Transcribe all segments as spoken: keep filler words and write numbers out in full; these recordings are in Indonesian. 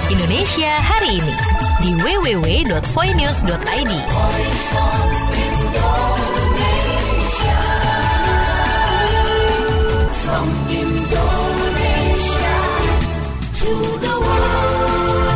Indonesia hari ini di w w w dot voinews dot i d. From Indonesia to the world.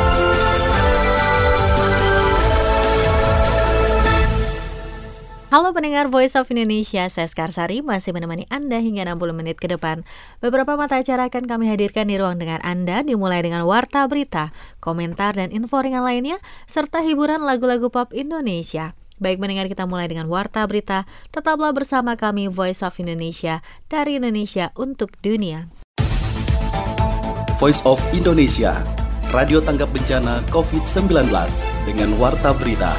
Halo pendengar Voice of Indonesia, saya Skarsari masih menemani Anda hingga enam puluh menit ke depan. Beberapa mata acara akan kami hadirkan di ruang dengar Anda, dimulai dengan warta berita, komentar dan info ringan lainnya, serta hiburan lagu-lagu pop Indonesia. Baik mendengar, kita mulai dengan warta berita. Tetaplah bersama kami Voice of Indonesia, dari Indonesia untuk dunia. Voice of Indonesia, radio tanggap bencana covid sembilan belas dengan warta berita.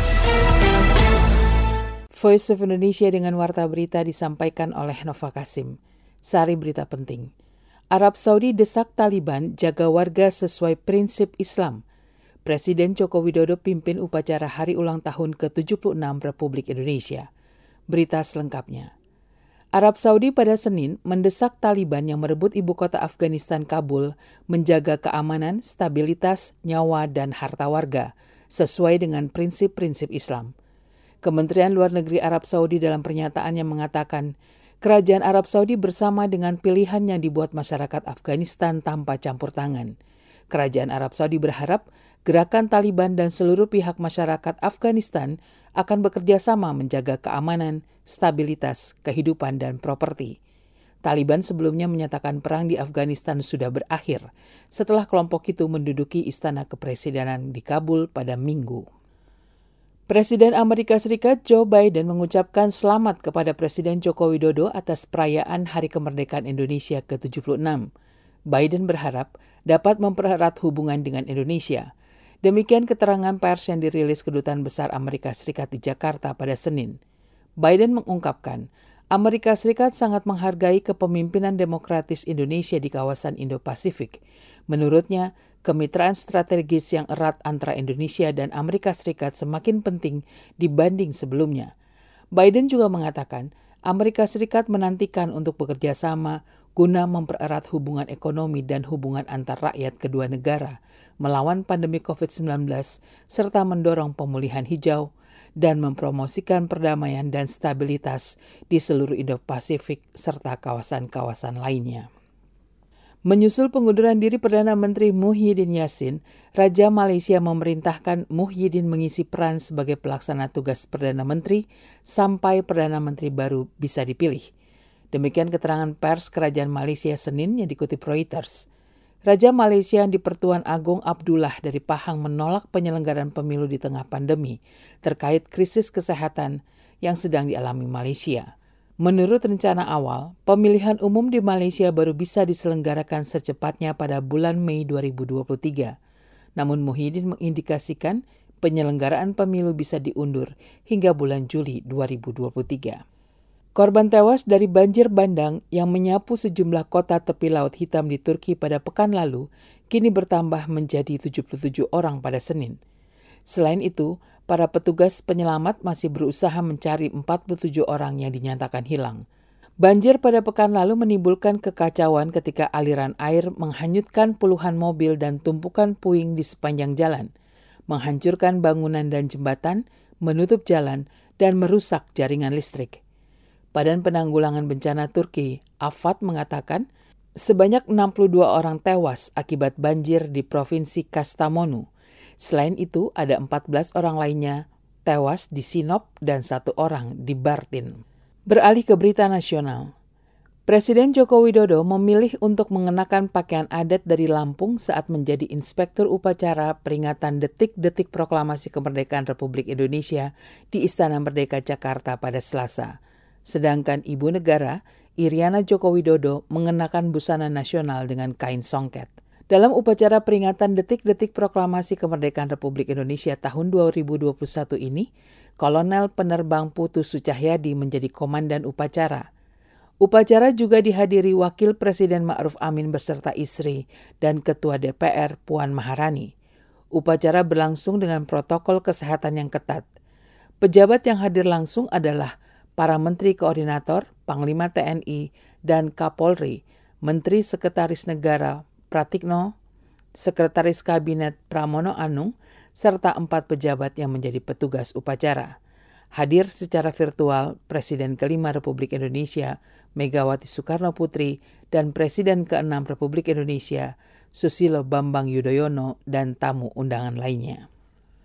Voice of Indonesia dengan warta berita disampaikan oleh Nova Kasim. Sari berita penting. Arab Saudi desak Taliban jaga warga sesuai prinsip Islam. Presiden Joko Widodo pimpin upacara hari ulang tahun ke tujuh puluh enam Republik Indonesia. Berita selengkapnya. Arab Saudi pada Senin mendesak Taliban yang merebut ibu kota Afghanistan Kabul menjaga keamanan, stabilitas, nyawa, dan harta warga sesuai dengan prinsip-prinsip Islam. Kementerian Luar Negeri Arab Saudi dalam pernyataannya mengatakan, Kerajaan Arab Saudi bersama dengan pilihan yang dibuat masyarakat Afghanistan tanpa campur tangan. Kerajaan Arab Saudi berharap gerakan Taliban dan seluruh pihak masyarakat Afghanistan akan bekerja sama menjaga keamanan, stabilitas, kehidupan, dan properti. Taliban sebelumnya menyatakan perang di Afghanistan sudah berakhir setelah kelompok itu menduduki istana kepresidenan di Kabul pada Minggu. Presiden Amerika Serikat Joe Biden mengucapkan selamat kepada Presiden Joko Widodo atas perayaan Hari Kemerdekaan Indonesia ke tujuh puluh enam. Biden berharap dapat mempererat hubungan dengan Indonesia. Demikian keterangan pers yang dirilis Kedutaan Besar Amerika Serikat di Jakarta pada Senin. Biden mengungkapkan, Amerika Serikat sangat menghargai kepemimpinan demokratis Indonesia di kawasan Indo-Pasifik. Menurutnya, kemitraan strategis yang erat antara Indonesia dan Amerika Serikat semakin penting dibanding sebelumnya. Biden juga mengatakan, Amerika Serikat menantikan untuk bekerja sama guna mempererat hubungan ekonomi dan hubungan antar rakyat kedua negara, melawan pandemi covid sembilan belas, serta mendorong pemulihan hijau dan mempromosikan perdamaian dan stabilitas di seluruh Indo-Pasifik serta kawasan-kawasan lainnya. Menyusul pengunduran diri Perdana Menteri Muhyiddin Yassin, Raja Malaysia memerintahkan Muhyiddin mengisi peran sebagai pelaksana tugas Perdana Menteri sampai Perdana Menteri baru bisa dipilih. Demikian keterangan pers Kerajaan Malaysia Senin yang dikutip Reuters. Raja Malaysia di-Pertuan Agong Abdullah dari Pahang menolak penyelenggaraan pemilu di tengah pandemi terkait krisis kesehatan yang sedang dialami Malaysia. Menurut rencana awal, pemilihan umum di Malaysia baru bisa diselenggarakan secepatnya pada bulan Mei dua ribu dua puluh tiga. Namun Muhyiddin mengindikasikan penyelenggaraan pemilu bisa diundur hingga bulan Juli dua ribu dua puluh tiga. Korban tewas dari banjir bandang yang menyapu sejumlah kota tepi Laut Hitam di Turki pada pekan lalu kini bertambah menjadi tujuh puluh tujuh orang pada Senin. Selain itu, para petugas penyelamat masih berusaha mencari empat puluh tujuh orang yang dinyatakan hilang. Banjir pada pekan lalu menimbulkan kekacauan ketika aliran air menghanyutkan puluhan mobil dan tumpukan puing di sepanjang jalan, menghancurkan bangunan dan jembatan, menutup jalan, dan merusak jaringan listrik. Badan Penanggulangan Bencana Turki, AFAD, mengatakan sebanyak enam puluh dua orang tewas akibat banjir di Provinsi Kastamonu. Selain itu, ada empat belas orang lainnya tewas di Sinop dan satu orang di Bartin. Beralih ke berita nasional. Presiden Joko Widodo memilih untuk mengenakan pakaian adat dari Lampung saat menjadi inspektur upacara peringatan detik-detik proklamasi kemerdekaan Republik Indonesia di Istana Merdeka Jakarta pada Selasa. Sedangkan Ibu Negara, Iriana Joko Widodo, mengenakan busana nasional dengan kain songket. Dalam upacara peringatan detik-detik proklamasi kemerdekaan Republik Indonesia tahun dua ribu dua puluh satu ini, Kolonel Penerbang Putu Sucahyadi menjadi komandan upacara. Upacara juga dihadiri Wakil Presiden Ma'ruf Amin beserta istri dan Ketua D P R Puan Maharani. Upacara berlangsung dengan protokol kesehatan yang ketat. Pejabat yang hadir langsung adalah para Menteri Koordinator, Panglima T N I, dan Kapolri, Menteri Sekretaris Negara Pratikno, Sekretaris Kabinet Pramono Anung, serta empat pejabat yang menjadi petugas upacara. Hadir secara virtual Presiden kelima Republik Indonesia, Megawati Soekarno Putri, dan Presiden keenam Republik Indonesia, Susilo Bambang Yudhoyono, dan tamu undangan lainnya.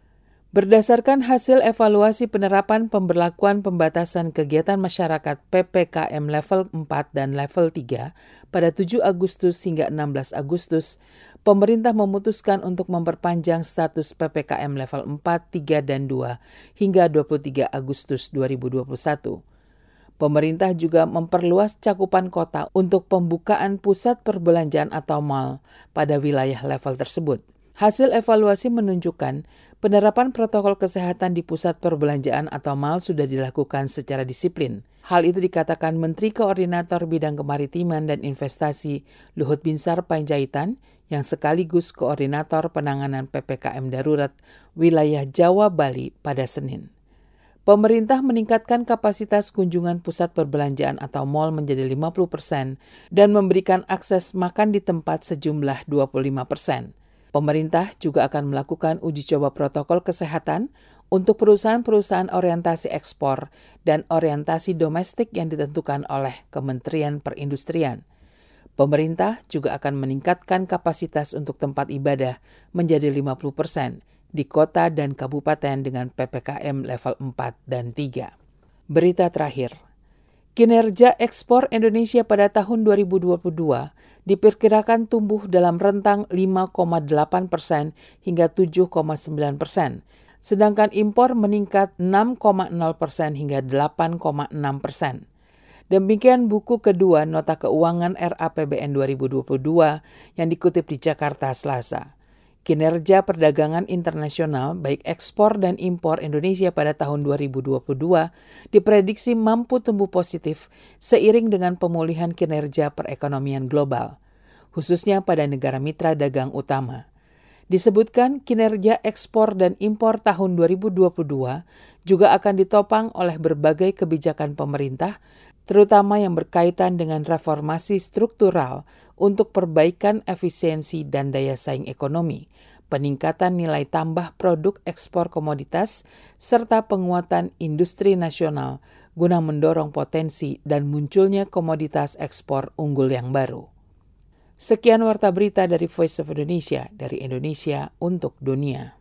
Berdasarkan hasil evaluasi penerapan pemberlakuan pembatasan kegiatan masyarakat P P K M level empat dan level tiga pada tujuh Agustus hingga enam belas Agustus, pemerintah memutuskan untuk memperpanjang status P P K M level empat, tiga, dan dua hingga dua puluh tiga Agustus dua ribu dua puluh satu. Pemerintah juga memperluas cakupan kota untuk pembukaan pusat perbelanjaan atau mal pada wilayah level tersebut. Hasil evaluasi menunjukkan penerapan protokol kesehatan di pusat perbelanjaan atau mal sudah dilakukan secara disiplin. Hal itu dikatakan Menteri Koordinator Bidang Kemaritiman dan Investasi Luhut Binsar Panjaitan yang sekaligus Koordinator Penanganan P P K M Darurat Wilayah Jawa Bali pada Senin. Pemerintah meningkatkan kapasitas kunjungan pusat perbelanjaan atau mal menjadi lima puluh persen dan memberikan akses makan di tempat sejumlah dua puluh lima persen. Pemerintah juga akan melakukan uji coba protokol kesehatan untuk perusahaan-perusahaan orientasi ekspor dan orientasi domestik yang ditentukan oleh Kementerian Perindustrian. Pemerintah juga akan meningkatkan kapasitas untuk tempat ibadah menjadi lima puluh persen di kota dan kabupaten dengan P P K M level empat dan tiga. Berita terakhir. Kinerja ekspor Indonesia pada tahun dua ribu dua puluh dua diperkirakan tumbuh dalam rentang lima koma delapan persen hingga tujuh koma sembilan persen, sedangkan impor meningkat enam koma nol persen hingga delapan koma enam persen. Demikian buku kedua Nota Keuangan R A P B N dua ribu dua puluh dua yang dikutip di Jakarta Selasa. Kinerja perdagangan internasional baik ekspor dan impor Indonesia pada tahun dua ribu dua puluh dua diprediksi mampu tumbuh positif seiring dengan pemulihan kinerja perekonomian global, khususnya pada negara mitra dagang utama. Disebutkan kinerja ekspor dan impor tahun dua ribu dua puluh dua juga akan ditopang oleh berbagai kebijakan pemerintah, terutama yang berkaitan dengan reformasi struktural untuk perbaikan efisiensi dan daya saing ekonomi, peningkatan nilai tambah produk ekspor komoditas, serta penguatan industri nasional guna mendorong potensi dan munculnya komoditas ekspor unggul yang baru. Sekian Warta Berita dari Voice of Indonesia, dari Indonesia untuk dunia.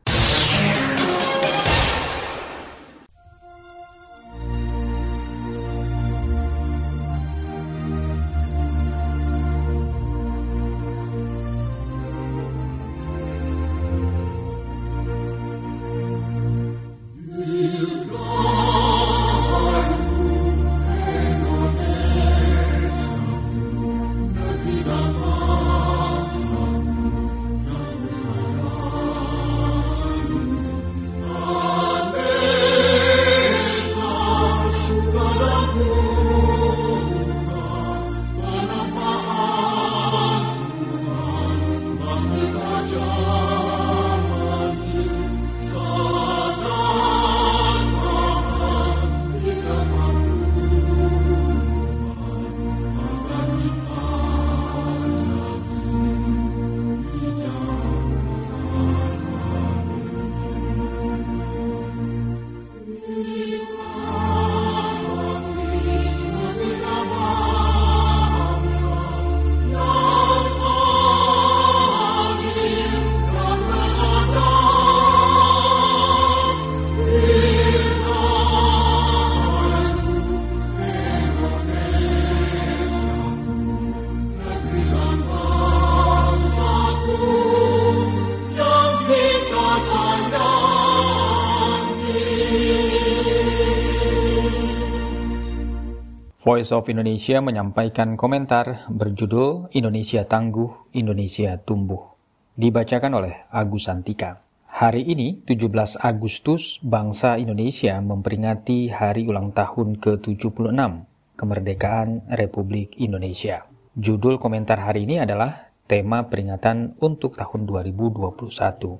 Voice of Indonesia menyampaikan komentar berjudul Indonesia Tangguh, Indonesia Tumbuh. Dibacakan oleh Agus Santika. Hari ini, tujuh belas Agustus, bangsa Indonesia memperingati hari ulang tahun ke tujuh puluh enam kemerdekaan Republik Indonesia. Judul komentar hari ini adalah tema peringatan untuk tahun dua ribu dua puluh satu.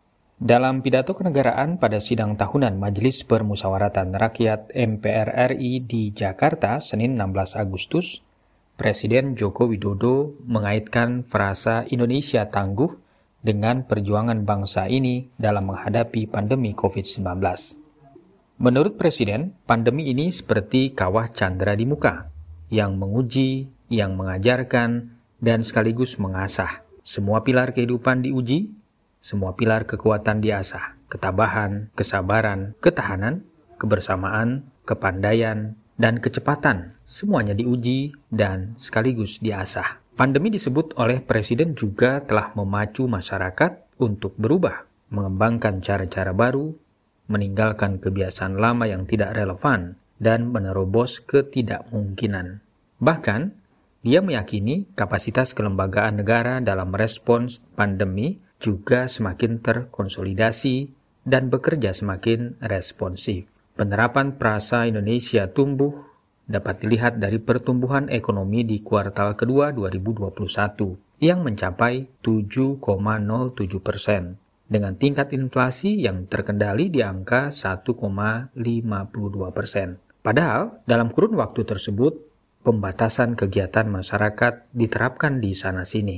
Dalam pidato kenegaraan pada sidang tahunan Majelis Permusyawaratan Rakyat M P R R I di Jakarta, Senin enam belas Agustus, Presiden Joko Widodo mengaitkan frasa Indonesia tangguh dengan perjuangan bangsa ini dalam menghadapi pandemi covid sembilan belas. Menurut Presiden, pandemi ini seperti kawah candra di muka, yang menguji, yang mengajarkan, dan sekaligus mengasah. Semua pilar kehidupan diuji, semua pilar kekuatan diasah. Ketabahan, kesabaran, ketahanan, kebersamaan, kepandaian, dan kecepatan. Semuanya diuji dan sekaligus diasah. Pandemi disebut oleh Presiden juga telah memacu masyarakat untuk berubah, mengembangkan cara-cara baru, meninggalkan kebiasaan lama yang tidak relevan, dan menerobos ketidakmungkinan. Bahkan, dia meyakini kapasitas kelembagaan negara dalam respons pandemi juga semakin terkonsolidasi dan bekerja semakin responsif. Penerapan Prasa Indonesia Tumbuh dapat dilihat dari pertumbuhan ekonomi di kuartal kedua dua ribu dua puluh satu yang mencapai tujuh koma nol tujuh persen dengan tingkat inflasi yang terkendali di angka satu koma lima dua persen. Padahal dalam kurun waktu tersebut pembatasan kegiatan masyarakat diterapkan di sana-sini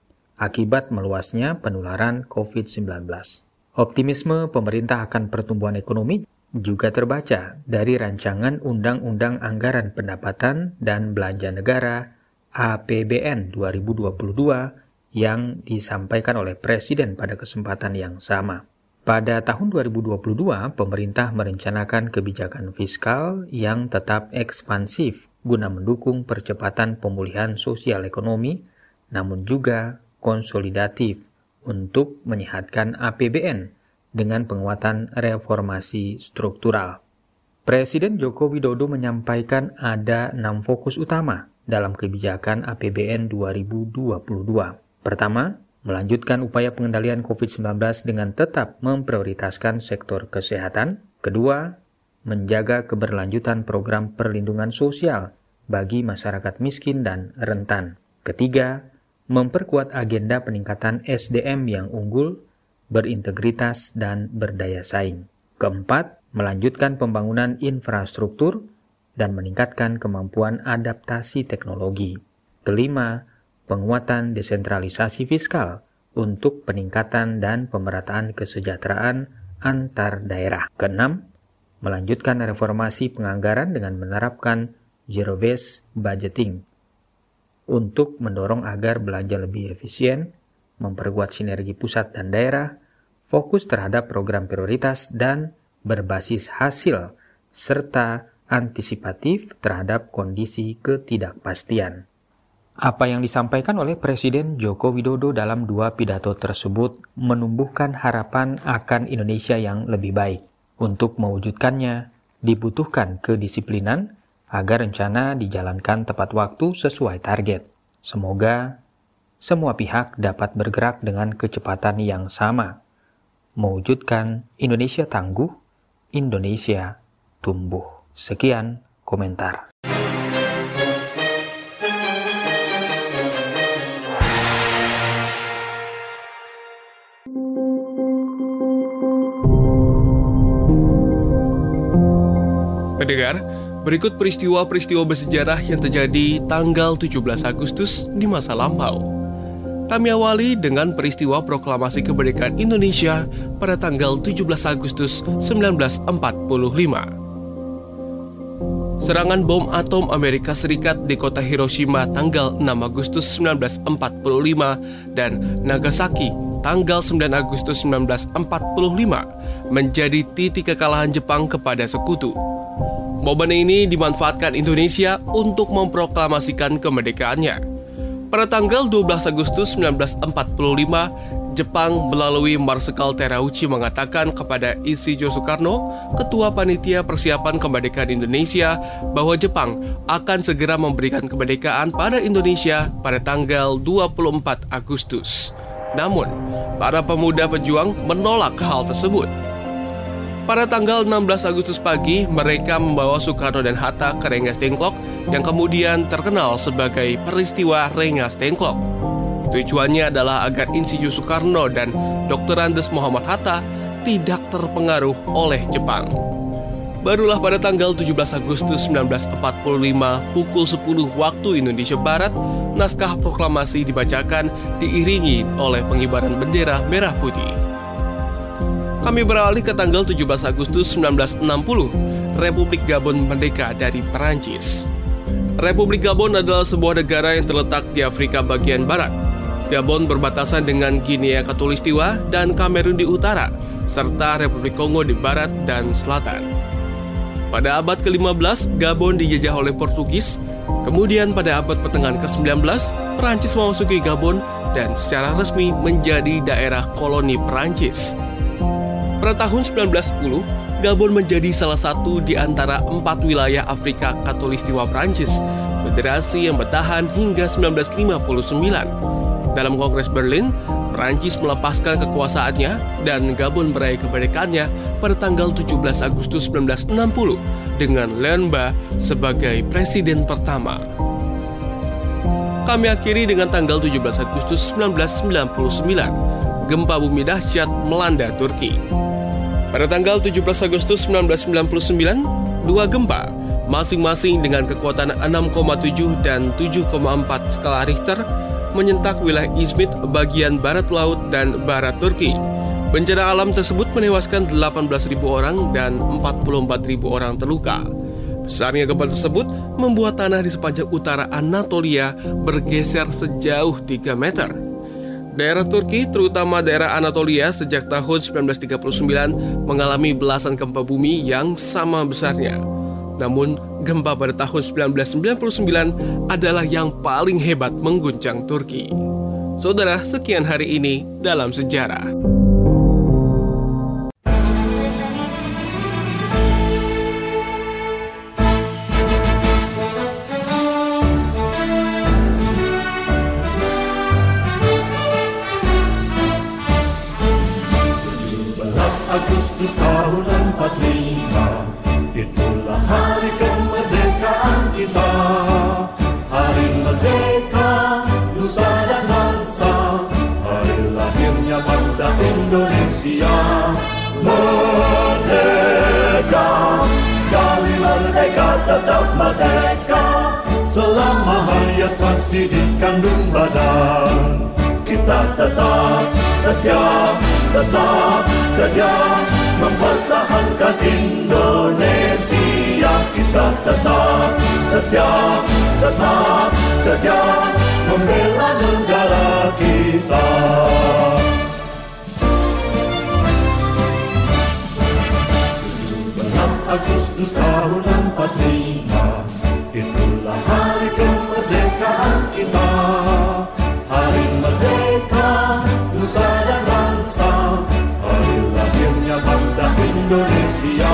akibat meluasnya penularan covid sembilan belas. Optimisme pemerintah akan pertumbuhan ekonomi juga terbaca dari rancangan Undang-Undang Anggaran Pendapatan dan Belanja Negara A P B N dua ribu dua puluh dua yang disampaikan oleh Presiden pada kesempatan yang sama. Pada tahun dua ribu dua puluh dua, pemerintah merencanakan kebijakan fiskal yang tetap ekspansif guna mendukung percepatan pemulihan sosial ekonomi, namun juga konsolidatif untuk menyehatkan A P B N dengan penguatan reformasi struktural. Presiden Joko Widodo menyampaikan ada enam fokus utama dalam kebijakan A P B N dua ribu dua puluh dua. Pertama, melanjutkan upaya pengendalian covid sembilan belas dengan tetap memprioritaskan sektor kesehatan. Kedua, menjaga keberlanjutan program perlindungan sosial bagi masyarakat miskin dan rentan. Ketiga, memperkuat agenda peningkatan S D M yang unggul, berintegritas, dan berdaya saing. Keempat, melanjutkan pembangunan infrastruktur dan meningkatkan kemampuan adaptasi teknologi. Kelima, penguatan desentralisasi fiskal untuk peningkatan dan pemerataan kesejahteraan antar daerah. Keenam, melanjutkan reformasi penganggaran dengan menerapkan zero-based budgeting untuk mendorong agar belanja lebih efisien, memperkuat sinergi pusat dan daerah, fokus terhadap program prioritas dan berbasis hasil, serta antisipatif terhadap kondisi ketidakpastian. Apa yang disampaikan oleh Presiden Joko Widodo dalam dua pidato tersebut menumbuhkan harapan akan Indonesia yang lebih baik. Untuk mewujudkannya, dibutuhkan kedisiplinan agar rencana dijalankan tepat waktu sesuai target. Semoga semua pihak dapat bergerak dengan kecepatan yang sama, mewujudkan Indonesia tangguh, Indonesia tumbuh. Sekian komentar. Pendengar, berikut peristiwa-peristiwa bersejarah yang terjadi tanggal tujuh belas Agustus di masa lampau. Kami awali dengan peristiwa proklamasi kemerdekaan Indonesia pada tanggal tujuh belas Agustus seribu sembilan ratus empat puluh lima. Serangan bom atom Amerika Serikat di kota Hiroshima tanggal enam Agustus seribu sembilan ratus empat puluh lima dan Nagasaki tanggal sembilan Agustus seribu sembilan ratus empat puluh lima menjadi titik kekalahan Jepang kepada sekutu. Momen ini dimanfaatkan Indonesia untuk memproklamasikan kemerdekaannya. Pada tanggal dua belas Agustus seribu sembilan ratus empat puluh lima, Jepang melalui Marsekal Terauchi mengatakan kepada Ichijo Sukarno, Ketua Panitia Persiapan Kemerdekaan Indonesia, bahwa Jepang akan segera memberikan kemerdekaan pada Indonesia pada tanggal dua puluh empat Agustus. Namun, para pemuda pejuang menolak hal tersebut. Pada tanggal enam belas Agustus pagi, mereka membawa Soekarno dan Hatta ke Rengas Dengklok yang kemudian terkenal sebagai peristiwa Rengas Dengklok. Tujuannya adalah agar Insinyur Soekarno dan Doktor Andes Muhammad Hatta tidak terpengaruh oleh Jepang. Barulah pada tanggal tujuh belas Agustus seribu sembilan ratus empat puluh lima pukul sepuluh waktu Indonesia Barat, naskah proklamasi dibacakan diiringi oleh pengibaran bendera merah putih. Kami beralih ke tanggal tujuh belas Agustus seribu sembilan ratus enam puluh, Republik Gabon merdeka dari Perancis. Republik Gabon adalah sebuah negara yang terletak di Afrika bagian barat. Gabon berbatasan dengan Guinea Khatulistiwa dan Kamerun di utara, serta Republik Kongo di barat dan selatan. Pada abad ke lima belas, Gabon dijajah oleh Portugis. Kemudian pada abad pertengahan ke sembilan belas, Perancis memasuki Gabon dan secara resmi menjadi daerah koloni Perancis. Pada tahun sembilan belas sepuluh, Gabon menjadi salah satu di antara empat wilayah Afrika Khatulistiwa Perancis, federasi yang bertahan hingga seribu sembilan ratus lima puluh sembilan. Dalam Kongres Berlin, Perancis melepaskan kekuasaannya dan Gabon meraih kemerdekaannya pada tanggal tujuh belas Agustus seribu sembilan ratus enam puluh dengan Léon sebagai presiden pertama. Kami akhiri dengan tanggal tujuh belas Agustus seribu sembilan ratus sembilan puluh sembilan, gempa bumi dahsyat melanda Turki. Pada tanggal tujuh belas Agustus seribu sembilan ratus sembilan puluh sembilan, dua gempa, masing-masing dengan kekuatan enam koma tujuh dan tujuh koma empat skala Richter, menyentak wilayah Izmit bagian barat laut dan barat Turki. Bencana alam tersebut menewaskan delapan belas ribu orang dan empat puluh empat ribu orang terluka. Besarnya gempa tersebut membuat tanah di sepanjang utara Anatolia bergeser sejauh tiga meter. Daerah Turki, terutama daerah Anatolia, sejak tahun seribu sembilan ratus tiga puluh sembilan mengalami belasan gempa bumi yang sama besarnya. Namun, gempa pada tahun seribu sembilan ratus sembilan puluh sembilan adalah yang paling hebat mengguncang Turki. Saudara, sekian hari ini dalam sejarah. Agustus tahun empat puluh lima, itulah hari kemerdekaan kita. Hari merdeka, nusa dan bangsa, hari lahirnya bangsa Indonesia. Merdeka, sekali merdeka tetap merdeka, selama hayat masih dikandung badan. Kita tetap setia, tetap sedia mempertahankan Indonesia. Kita tetap setia, tetap sedia membela negara kita. tujuh belas Agustus tahun empat puluh lima, itulah hari kemerdekaan kita. Hari merdeka, nusa dan bangsa, hari lahirnya bangsa Indonesia.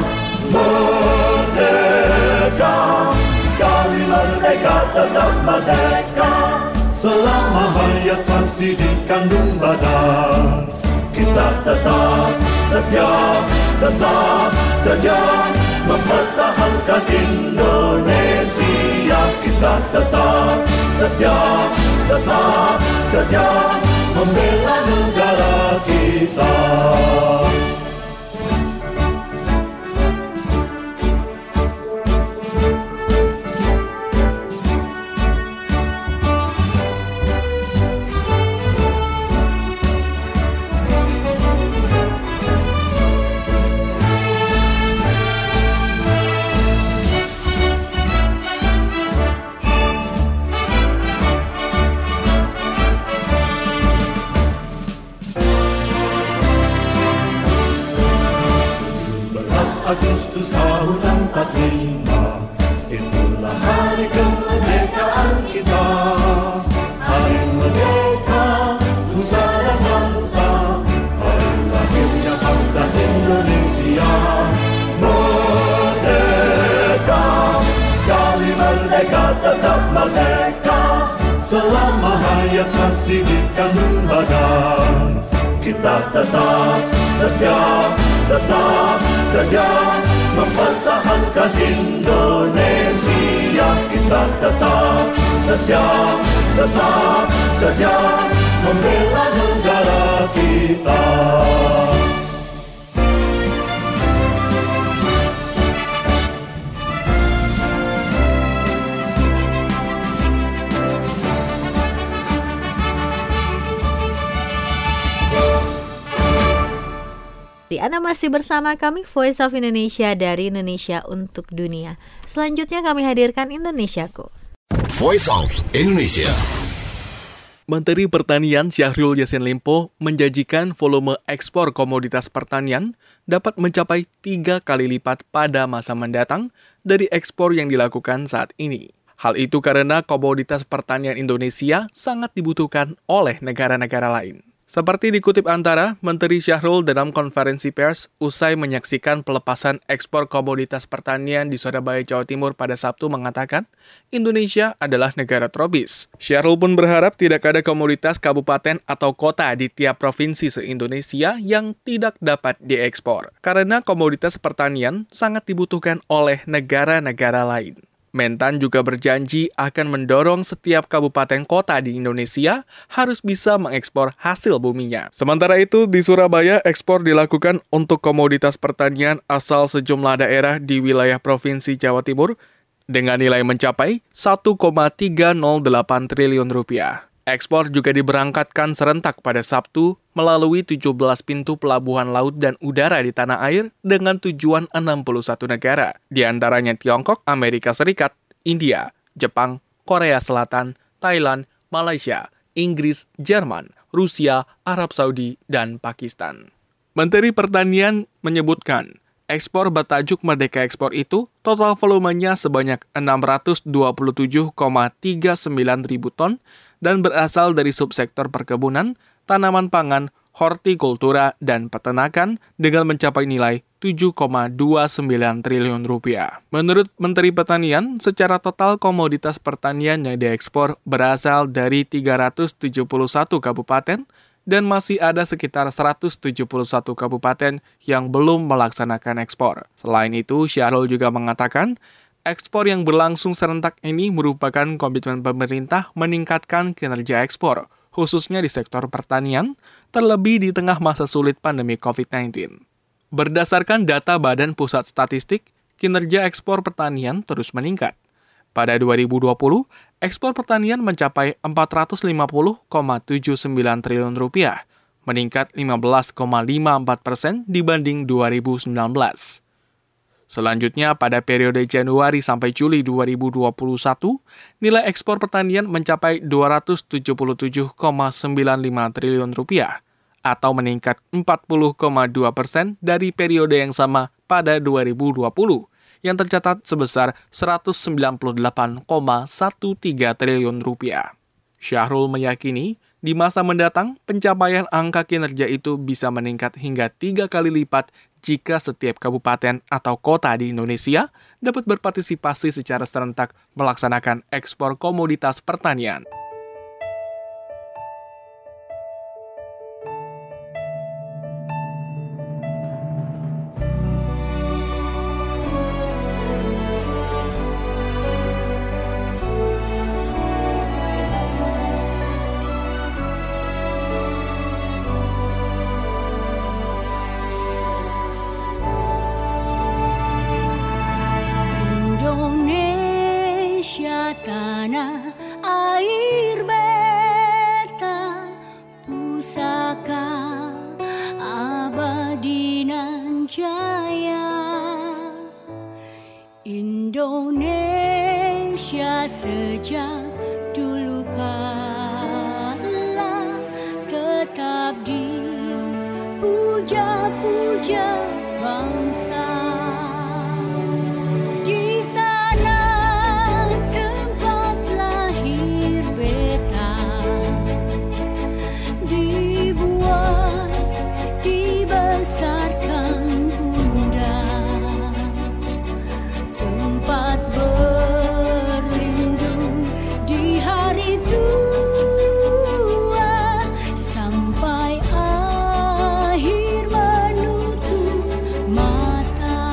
Merdeka, sekali merdeka tetap merdeka, selama hayat masih dikandung badan. Kita tetap setia, tetap sedia mempertahankan Indonesia. Kita tetap setia, tetap sedia membela negara kita. Agustus tahun empat puluh lima, itulah hari kemerdekaan kita. Hari merdeka, nusa dan bangsa, hari lahirnya bangsa Indonesia. Merdeka, sekali merdeka tetap merdeka, selama hayat masih dikandung badan. Kita tetap setia, tetap sedia mempertahankan Indonesia. Kita tetap setia, tetap sedia membela negara kita. Di Anda masih bersama kami Voice of Indonesia dari Indonesia untuk Dunia. Selanjutnya kami hadirkan Indonesiaku. Voice of Indonesia. Menteri Pertanian Syahrul Yassin Limpo menjanjikan volume ekspor komoditas pertanian dapat mencapai tiga kali lipat pada masa mendatang dari ekspor yang dilakukan saat ini. Hal itu karena komoditas pertanian Indonesia sangat dibutuhkan oleh negara-negara lain. Seperti dikutip Antara, Menteri Syahrul dalam konferensi pers usai menyaksikan pelepasan ekspor komoditas pertanian di Surabaya, Jawa Timur pada Sabtu mengatakan, Indonesia adalah negara tropis. Syahrul pun berharap tidak ada komoditas kabupaten atau kota di tiap provinsi se-Indonesia yang tidak dapat diekspor, karena komoditas pertanian sangat dibutuhkan oleh negara-negara lain. Mentan juga berjanji akan mendorong setiap kabupaten kota di Indonesia harus bisa mengekspor hasil buminya. Sementara itu, di Surabaya, ekspor dilakukan untuk komoditas pertanian asal sejumlah daerah di wilayah Provinsi Jawa Timur dengan nilai mencapai satu koma tiga nol delapan triliun rupiah. Ekspor juga diberangkatkan serentak pada Sabtu melalui tujuh belas pintu pelabuhan laut dan udara di tanah air dengan tujuan enam puluh satu negara, di antaranya Tiongkok, Amerika Serikat, India, Jepang, Korea Selatan, Thailand, Malaysia, Inggris, Jerman, Rusia, Arab Saudi, dan Pakistan. Menteri Pertanian menyebutkan, ekspor bertajuk Merdeka Ekspor itu total volumenya sebanyak enam ratus dua puluh tujuh koma tiga sembilan ribu ton dan berasal dari subsektor perkebunan, tanaman pangan, hortikultura, dan peternakan dengan mencapai nilai tujuh koma dua sembilan triliun rupiah. Menurut Menteri Pertanian, secara total komoditas pertanian yang diekspor berasal dari tiga ratus tujuh puluh satu kabupaten dan masih ada sekitar seratus tujuh puluh satu kabupaten yang belum melaksanakan ekspor. Selain itu, Syahrul juga mengatakan, ekspor yang berlangsung serentak ini merupakan komitmen pemerintah meningkatkan kinerja ekspor, khususnya di sektor pertanian, terlebih di tengah masa sulit pandemi covid sembilan belas. Berdasarkan data Badan Pusat Statistik, kinerja ekspor pertanian terus meningkat. Pada dua ribu dua puluh, ekspor pertanian mencapai empat ratus lima puluh koma tujuh sembilan triliun rupiah, meningkat lima belas koma lima empat persen dibanding dua ribu sembilan belas. Selanjutnya, pada periode Januari sampai Juli dua ribu dua puluh satu, nilai ekspor pertanian mencapai dua ratus tujuh puluh tujuh koma sembilan lima triliun rupiah, atau meningkat empat puluh koma dua persen dari periode yang sama pada dua ribu dua puluh, yang tercatat sebesar seratus sembilan puluh delapan koma tiga belas triliun rupiah. Syahrul meyakini, di masa mendatang, pencapaian angka kinerja itu bisa meningkat hingga tiga kali lipat jika setiap kabupaten atau kota di Indonesia dapat berpartisipasi secara serentak melaksanakan ekspor komoditas pertanian. Tanah air beta, pusaka abadi nan jaya. Indonesia sejak dulu kala tetap dipuja-puja bangsa. Sampai akhir menutup mata.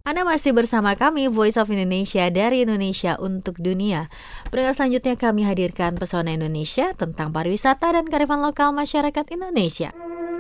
Anda masih bersama kami, Voice of Indonesia dari Indonesia untuk Dunia. Pendengar, selanjutnya kami hadirkan Pesona Indonesia tentang pariwisata dan kearifan lokal masyarakat Indonesia.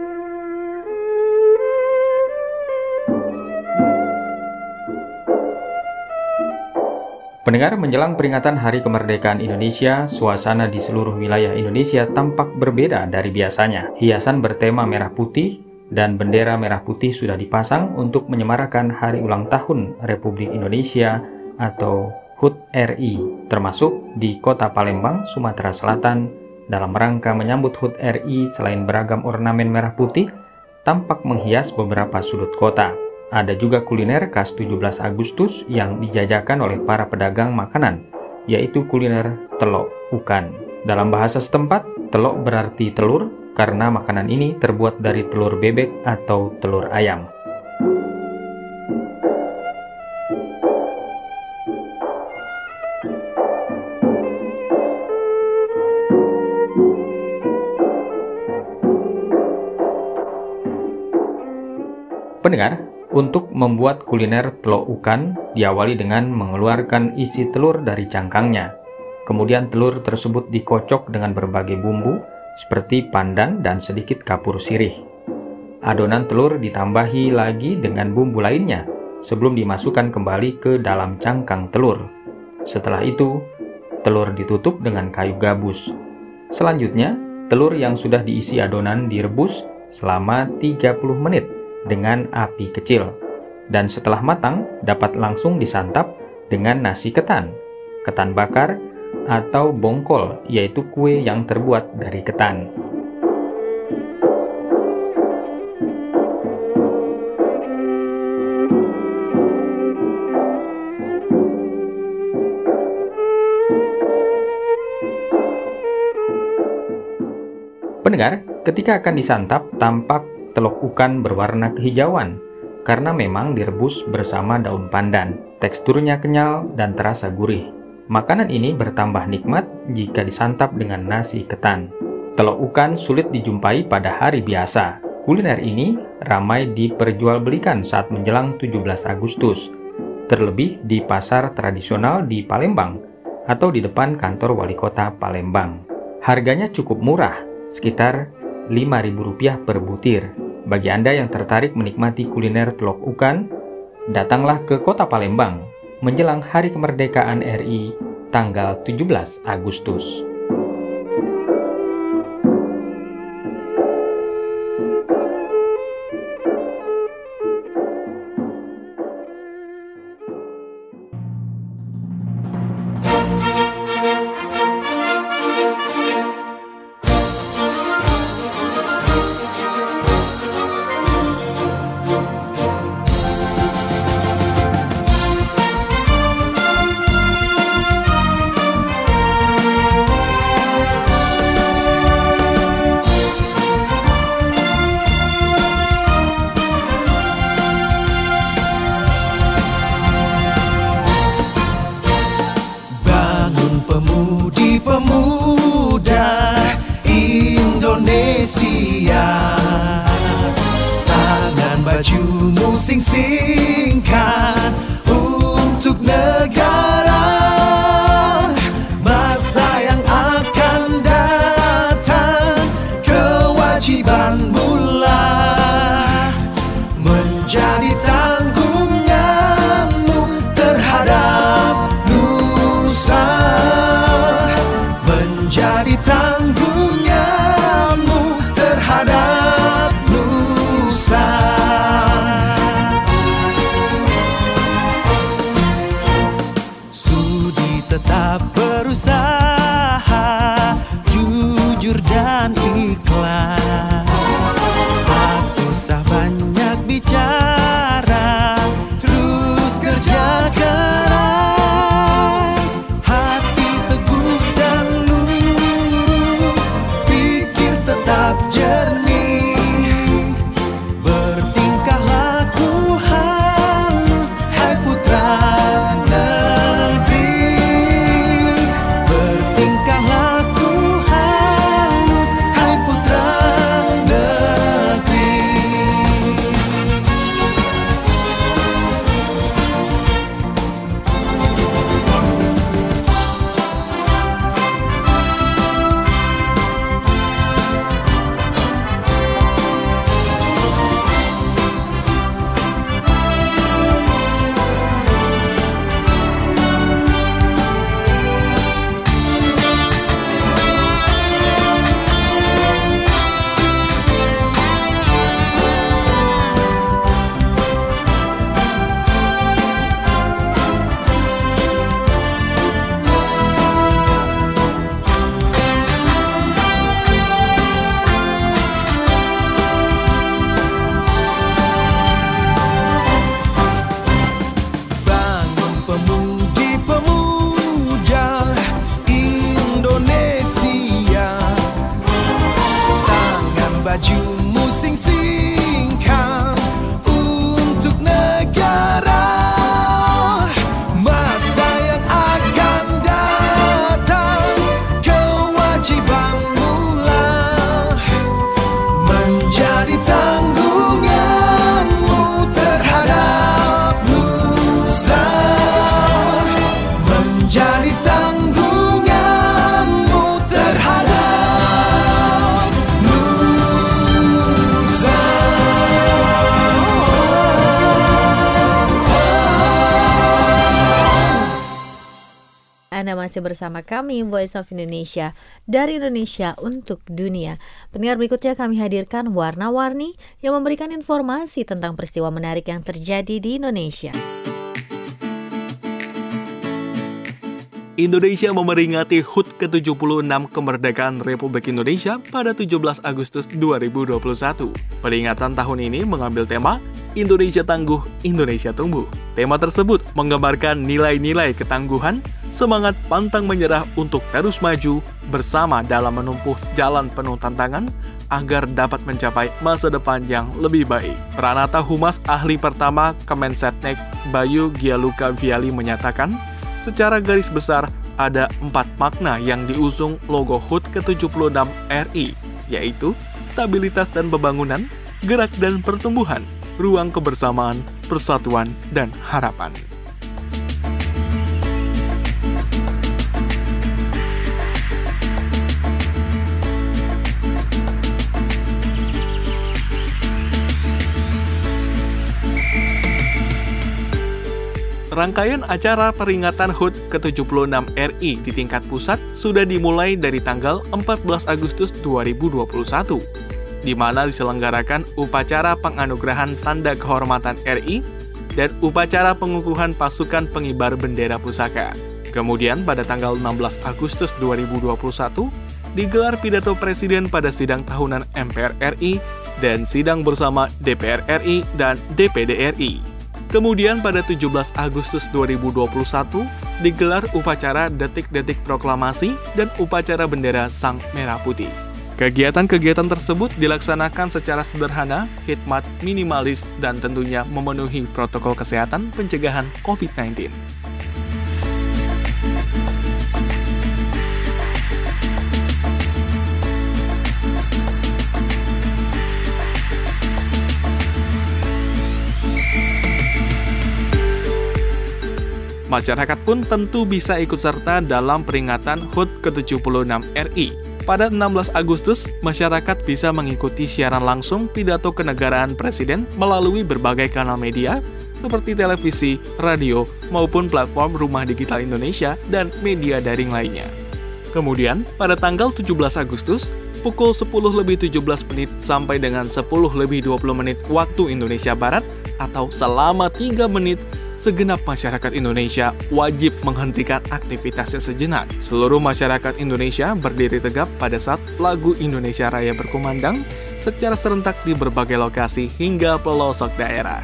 Pendengar, menjelang peringatan Hari Kemerdekaan Indonesia, suasana di seluruh wilayah Indonesia tampak berbeda dari biasanya. Hiasan bertema merah putih dan bendera merah putih sudah dipasang untuk menyemarakan Hari Ulang Tahun Republik Indonesia atau H U T R I, termasuk di Kota Palembang, Sumatera Selatan. Dalam rangka menyambut H U T R I, selain beragam ornamen merah putih, tampak menghias beberapa sudut kota. Ada juga kuliner khas tujuh belas Agustus yang dijajakan oleh para pedagang makanan, yaitu kuliner telok ukan. Dalam bahasa setempat, telok berarti telur, karena makanan ini terbuat dari telur bebek atau telur ayam. Pendengar, untuk membuat kuliner telok ukan diawali dengan mengeluarkan isi telur dari cangkangnya. Kemudian telur tersebut dikocok dengan berbagai bumbu seperti pandan dan sedikit kapur sirih. Adonan telur ditambahi lagi dengan bumbu lainnya sebelum dimasukkan kembali ke dalam cangkang telur. Setelah itu, telur ditutup dengan kayu gabus. Selanjutnya, telur yang sudah diisi adonan direbus selama tiga puluh menit dengan api kecil. Dan setelah matang, dapat langsung disantap dengan nasi ketan, ketan bakar, atau bongkol, yaitu kue yang terbuat dari ketan. Pendengar, ketika akan disantap, tampak telok ukan berwarna kehijauan, karena memang direbus bersama daun pandan. Teksturnya kenyal dan terasa gurih. Makanan ini bertambah nikmat jika disantap dengan nasi ketan. Telok ukan sulit dijumpai pada hari biasa. Kuliner ini ramai diperjualbelikan saat menjelang tujuh belas Agustus, terlebih di pasar tradisional di Palembang atau di depan kantor wali kota Palembang. Harganya cukup murah, sekitar lima ribu rupiah per butir. Bagi Anda yang tertarik menikmati kuliner telok ukan, datanglah ke kota Palembang menjelang Hari Kemerdekaan R I tanggal tujuh belas Agustus. Bajumu sing-singkan untuk negara, masa yang akan datang, kewajibanmu lah menjadi tanggunganmu terhadap nusa, menjadi tanggunganmu terhadap nusa. Tetap berusaha, jujur dan ikhlas. Tak usah banyak bicara, terus kerja keras. Hati teguh dan lurus, pikir tetap jernih. Bertingkah laku halus, hai putra tingkah laku halus, hai putra menjadi tanggunganmu terhadap Nusa. Anda masih bersama kami Voice of Indonesia, dari Indonesia untuk dunia. Pendengar, berikutnya kami hadirkan Warna-Warni yang memberikan informasi tentang peristiwa menarik yang terjadi di Indonesia. Indonesia memeringati H U T ke tujuh puluh enam kemerdekaan Republik Indonesia pada tujuh belas Agustus dua ribu dua puluh satu. Peringatan tahun ini mengambil tema Indonesia Tangguh, Indonesia Tumbuh. Tema tersebut menggambarkan nilai-nilai ketangguhan, semangat pantang menyerah untuk terus maju bersama dalam menempuh jalan penuh tantangan agar dapat mencapai masa depan yang lebih baik. Pranata Humas Ahli Pertama Kemensetnek Bayu Gianluca Vialli menyatakan, secara garis besar, ada empat makna yang diusung logo H U T ke tujuh puluh enam R I, yaitu stabilitas dan pembangunan, gerak dan pertumbuhan, ruang kebersamaan, persatuan, dan harapan. Rangkaian acara peringatan H U T ke tujuh puluh enam R I di tingkat pusat sudah dimulai dari tanggal empat belas Agustus dua ribu dua puluh satu, di mana diselenggarakan upacara penganugerahan Tanda Kehormatan R I dan upacara pengukuhan pasukan pengibar bendera pusaka. Kemudian pada tanggal enam belas Agustus dua ribu dua puluh satu, digelar pidato Presiden pada sidang tahunan M P R R I dan sidang bersama D P R R I dan D P D R I. Kemudian pada tujuh belas Agustus dua ribu dua puluh satu digelar upacara Detik-Detik Proklamasi dan upacara bendera Sang Merah Putih. Kegiatan-kegiatan tersebut dilaksanakan secara sederhana, khidmat, minimalis, dan tentunya memenuhi protokol kesehatan pencegahan covid sembilan belas. Masyarakat pun tentu bisa ikut serta dalam peringatan H U T ke tujuh puluh enam R I. Pada enam belas Agustus, masyarakat bisa mengikuti siaran langsung pidato kenegaraan Presiden melalui berbagai kanal media seperti televisi, radio, maupun platform Rumah Digital Indonesia dan media daring lainnya. Kemudian, pada tanggal tujuh belas Agustus, pukul sepuluh lebih tujuh belas menit sampai dengan sepuluh lebih dua puluh menit waktu Indonesia Barat atau selama tiga menit, segenap masyarakat Indonesia wajib menghentikan aktivitasnya sejenak. Seluruh masyarakat Indonesia berdiri tegap pada saat lagu Indonesia Raya berkumandang secara serentak di berbagai lokasi hingga pelosok daerah.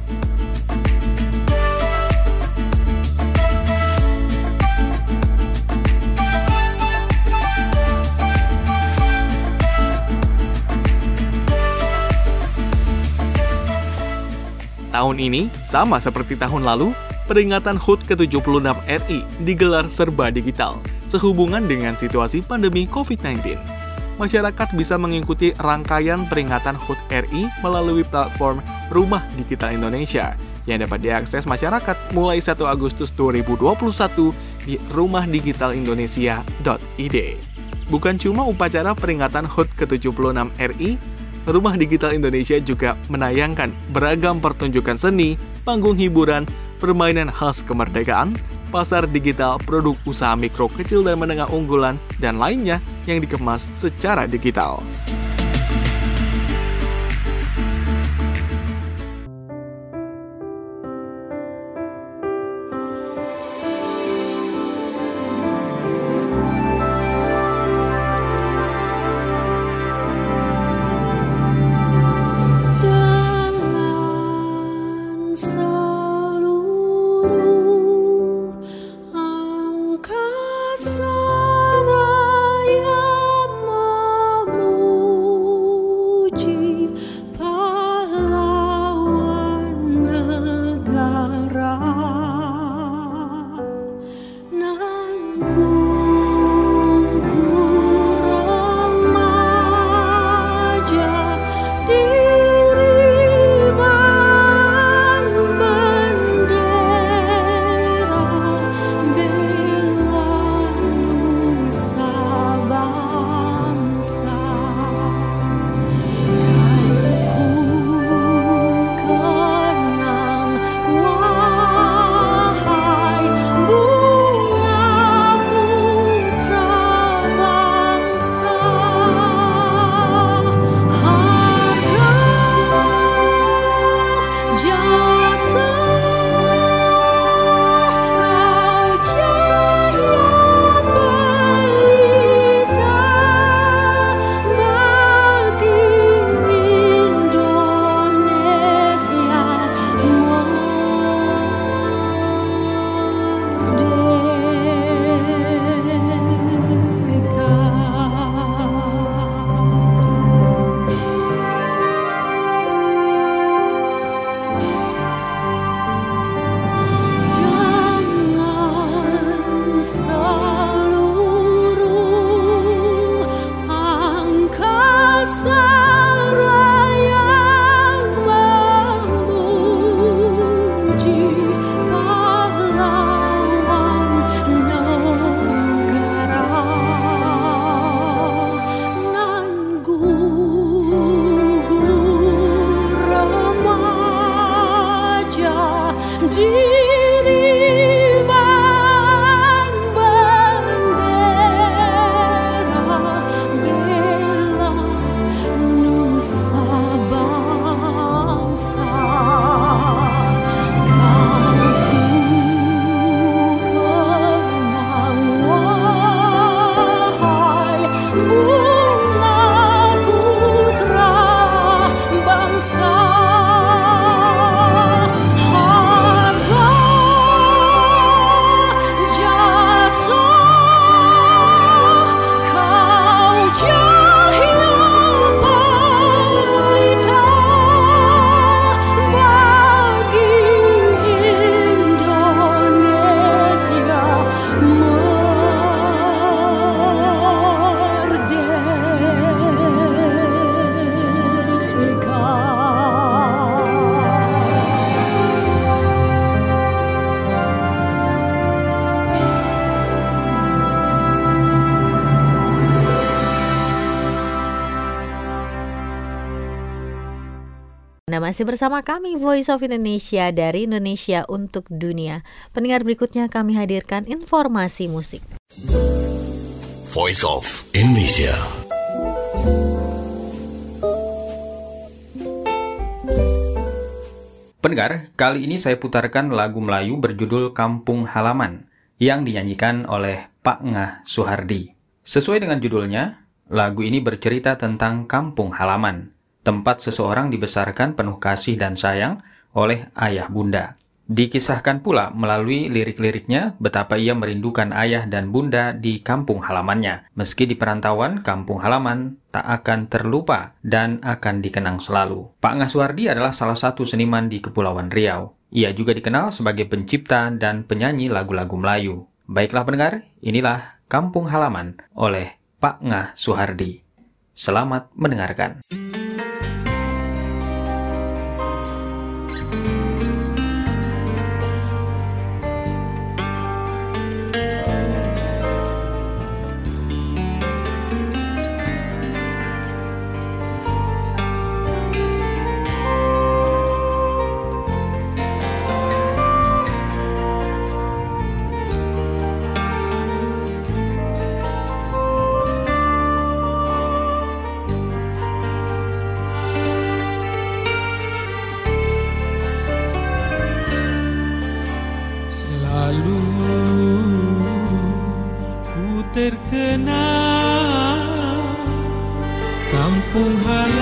Tahun ini, sama seperti tahun lalu, peringatan H U T ke tujuh puluh enam R I digelar serba digital, sehubungan dengan situasi pandemi covid sembilan belas. Masyarakat bisa mengikuti rangkaian peringatan H U T R I melalui platform Rumah Digital Indonesia, yang dapat diakses masyarakat mulai satu Agustus dua ribu dua puluh satu di rumah digital indonesia dot i d. Bukan cuma upacara peringatan H U T ke tujuh puluh enam R I, Rumah Digital Indonesia juga menayangkan beragam pertunjukan seni, panggung hiburan, permainan khas kemerdekaan, pasar digital, produk usaha mikro, kecil, dan menengah unggulan, dan lainnya yang dikemas secara digital. seluruh angkasa raya memuji pahlawan negara. Nan gugur remaja diriban bendera bela nusa bangsa. Kau ku kenang wahai bunga putra bangsa. Harga jasa kau cahaya pelita bagi Indonesia Anda masih bersama kami Voice of Indonesia dari Indonesia untuk Dunia. Pendengar, berikutnya kami hadirkan informasi musik. Voice of Indonesia. Pendengar, kali ini saya putarkan lagu Melayu berjudul Kampung Halaman yang dinyanyikan oleh Pak Ngah Suhardi. Sesuai dengan judulnya, lagu ini bercerita tentang kampung halaman, tempat seseorang dibesarkan penuh kasih dan sayang oleh ayah bunda. Dikisahkan pula melalui lirik-liriknya betapa ia merindukan ayah dan bunda di kampung halamannya. Meski di perantauan, kampung halaman tak akan terlupa dan akan dikenang selalu. Pak Ngah Suhardi adalah salah satu seniman di Kepulauan Riau. Ia juga dikenal sebagai pencipta dan penyanyi lagu-lagu Melayu. Baiklah pendengar, inilah Kampung Halaman oleh Pak Ngah Suhardi. Selamat mendengarkan. Terkenal kampung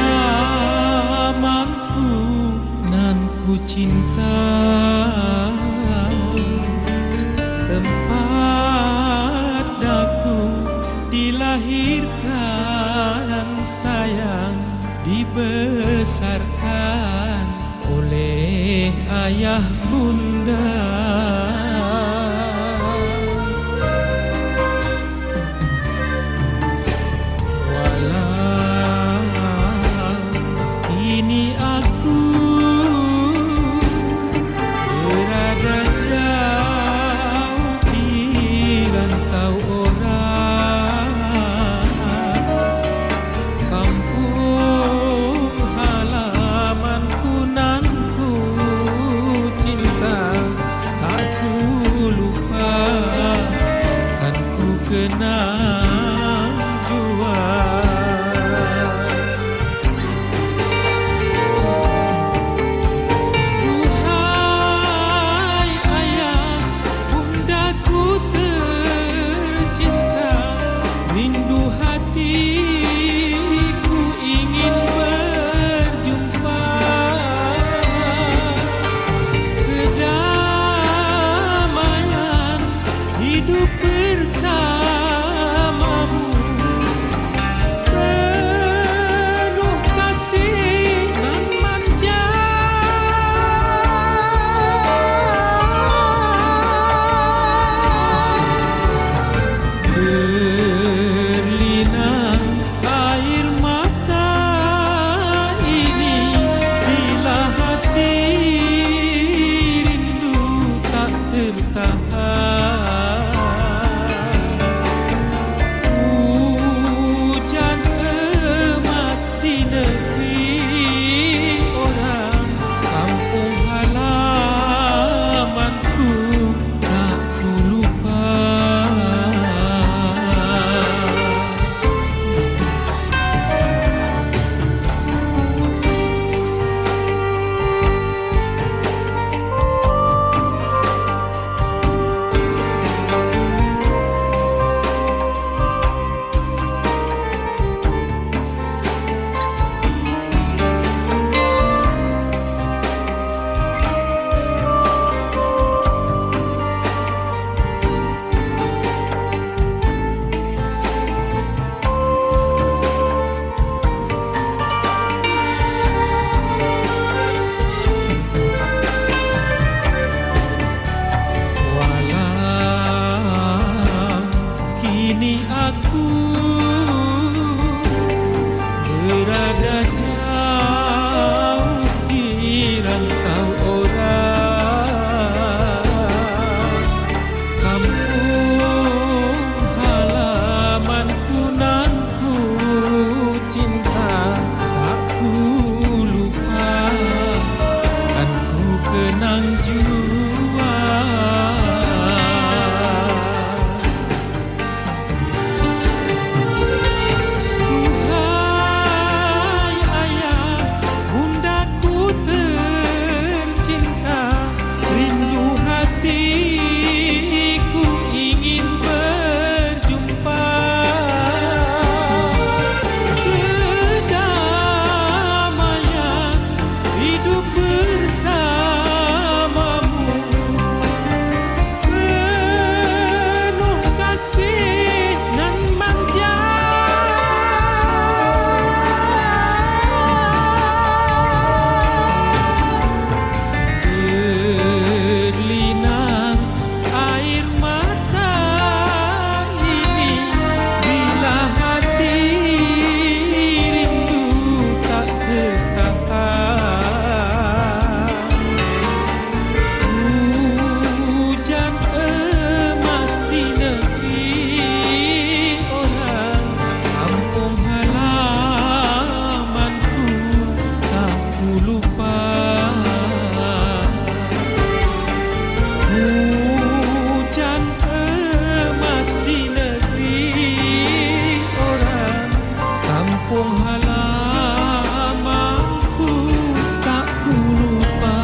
halamanku nan ku cinta, tempat aku dilahirkan, sayang dibesarkan oleh ayah bunda. kini aku berada jauh di rantau orang. Kampung halamanku nan ku cinta, tak ku lupa, kan ku kenang jua. Duhai ayah, bundaku tercinta, rindu hatiku ingin berjumpa. Kedamaian hidup bersamamu, penuh kasih nan manja. Terlinang air mata ini bila hati rindu tak tertahan. Hujan emas di negeri orang, kampung halamanku tak ku lupa. Hujan emas di negeri orang, kampung halamanku tak ku lupa.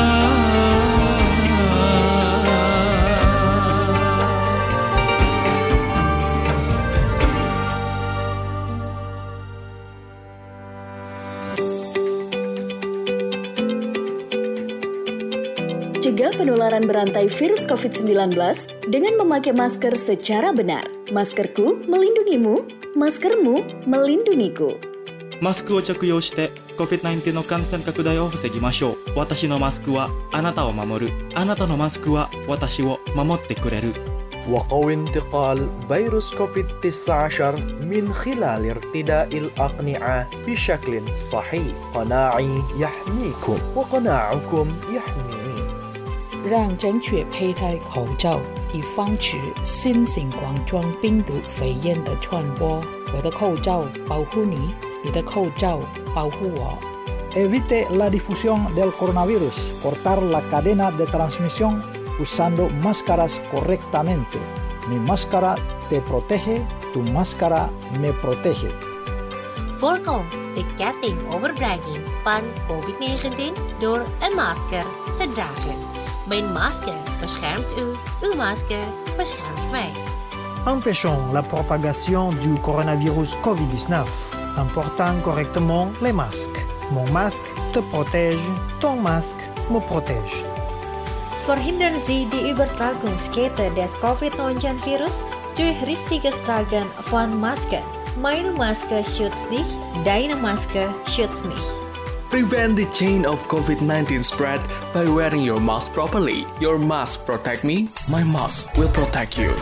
Cegah penularan berantai virus covid sembilan belas dengan memakai masker secara benar. Maskerku melindungimu, maskermu melindungiku. マスクを着用して コビッドナインティーン の感染拡大を防ぎましょう。私のマスクはあなたを守る。あなたのマスクは私を守ってくれる。 وقوي انتقال فيروس كوفيد تسعة عشر من خلال ارتداء الأقنعة بشكل صحيح. قناعي يحميكم وقناعكم يحميني. 让正确佩戴口罩，以防止新型冠状病毒肺炎的传播。我的口罩保护你，你的口罩保护我。 Evite la difusión del coronavirus. Cortar la cadena de transmisión usando máscaras correctamente. Mi máscara te protege, tu máscara me protege. Voorkom de ketting overdraging van covid negentien door een masker te dragen. Mijn masker beschermt u, uw masker beschermt mij. Empêchons la propagation du coronavirus covid dix-neuf en portant correctement les masques. Mon masque te protège, ton masque me protège. Verhindern Sie die Übertragungskette des covid neunzehn virus durch richtiges Tragen von Masken. Meine Maske schützt dich, deine Maske schützt mich. Prevent the chain of covid nineteen spread by wearing your mask properly. Your mask protect me, my mask will protect you.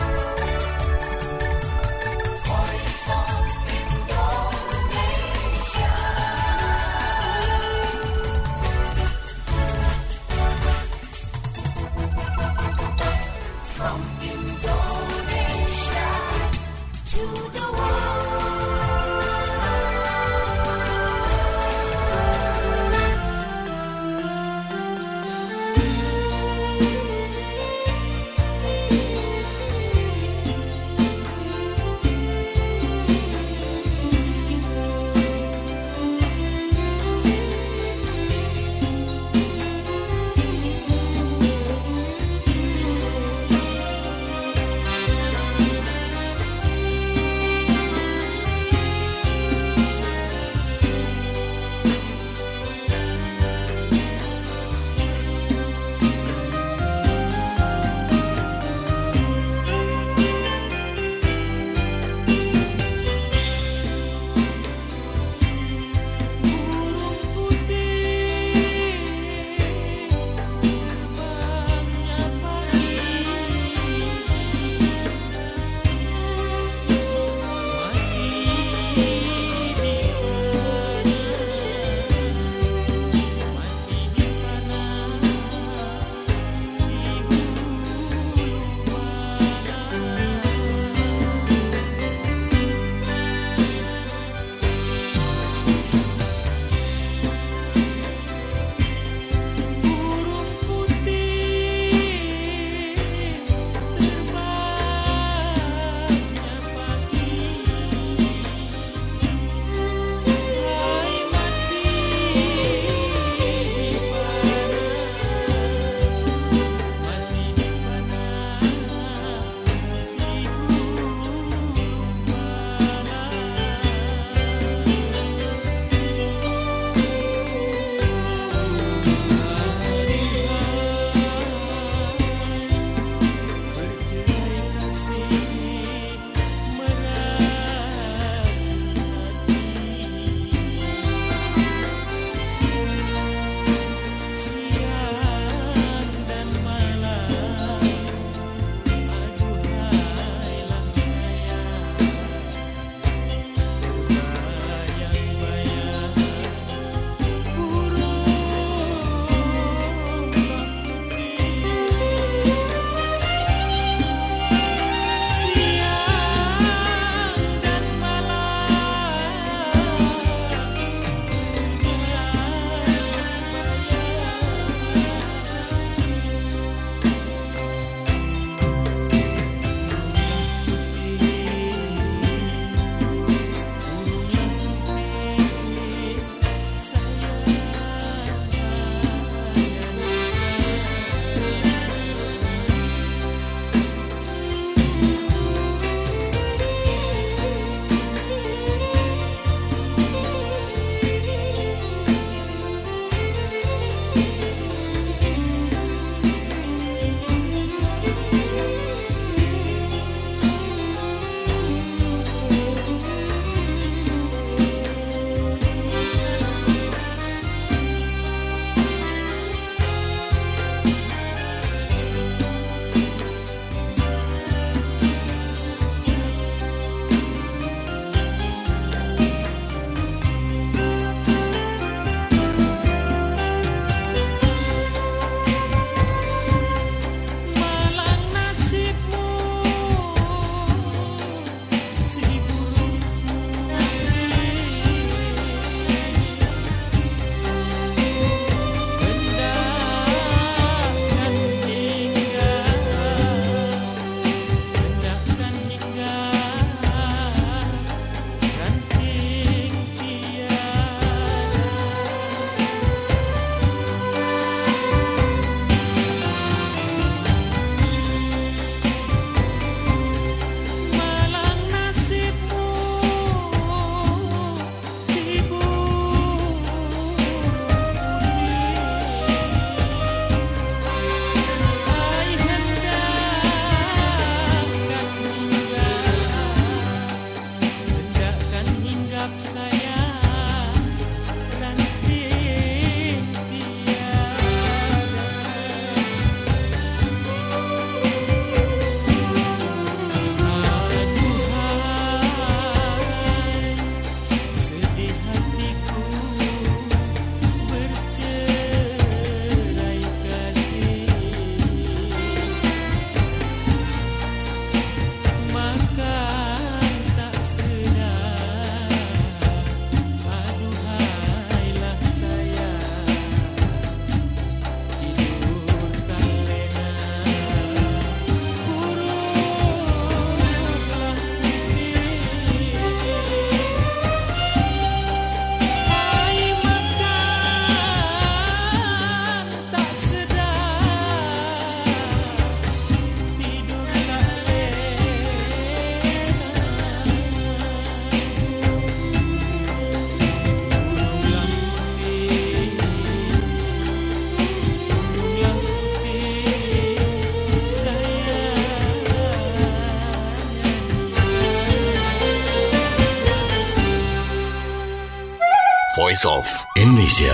Voice of Indonesia.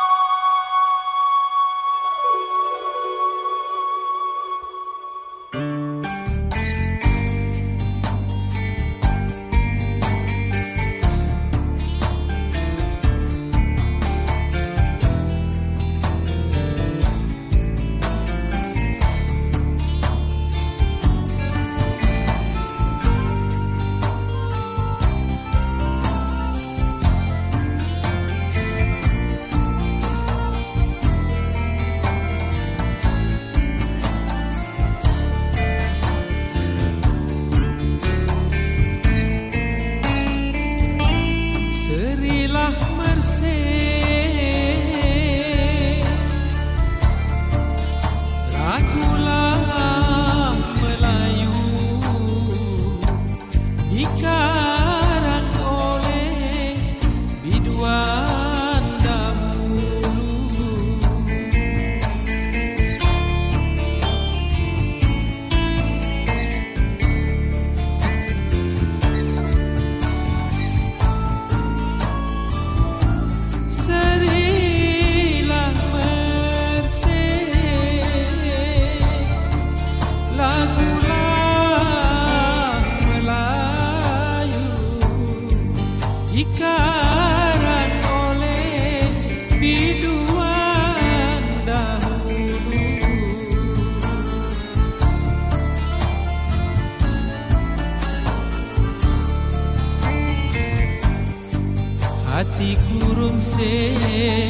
Hati kurung se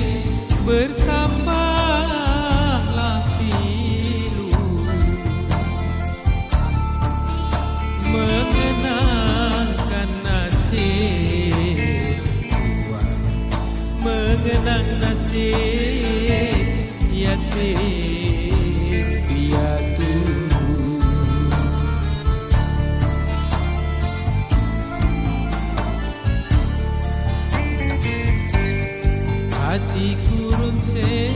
bertambahlah pilu, mengenangkan nasib tua, mengenang nasib yatim piatu. Hati kurun se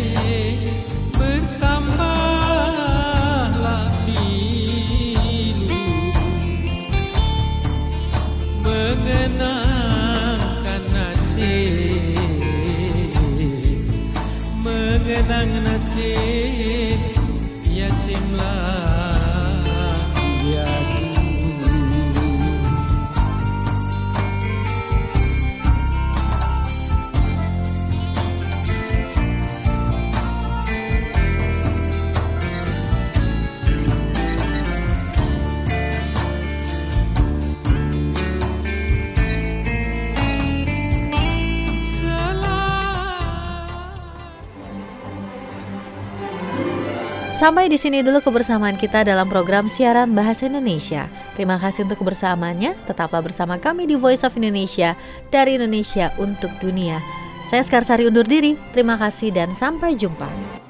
bertambahlah pilu, mengenangkan nasib, mengenang nasib yatimlah piatu. Sampai di sini dulu kebersamaan kita dalam program siaran Bahasa Indonesia. Terima kasih untuk kebersamaannya. Tetaplah bersama kami di Voice of Indonesia, dari Indonesia untuk dunia. Saya Skarsari undur diri. Terima kasih dan sampai jumpa.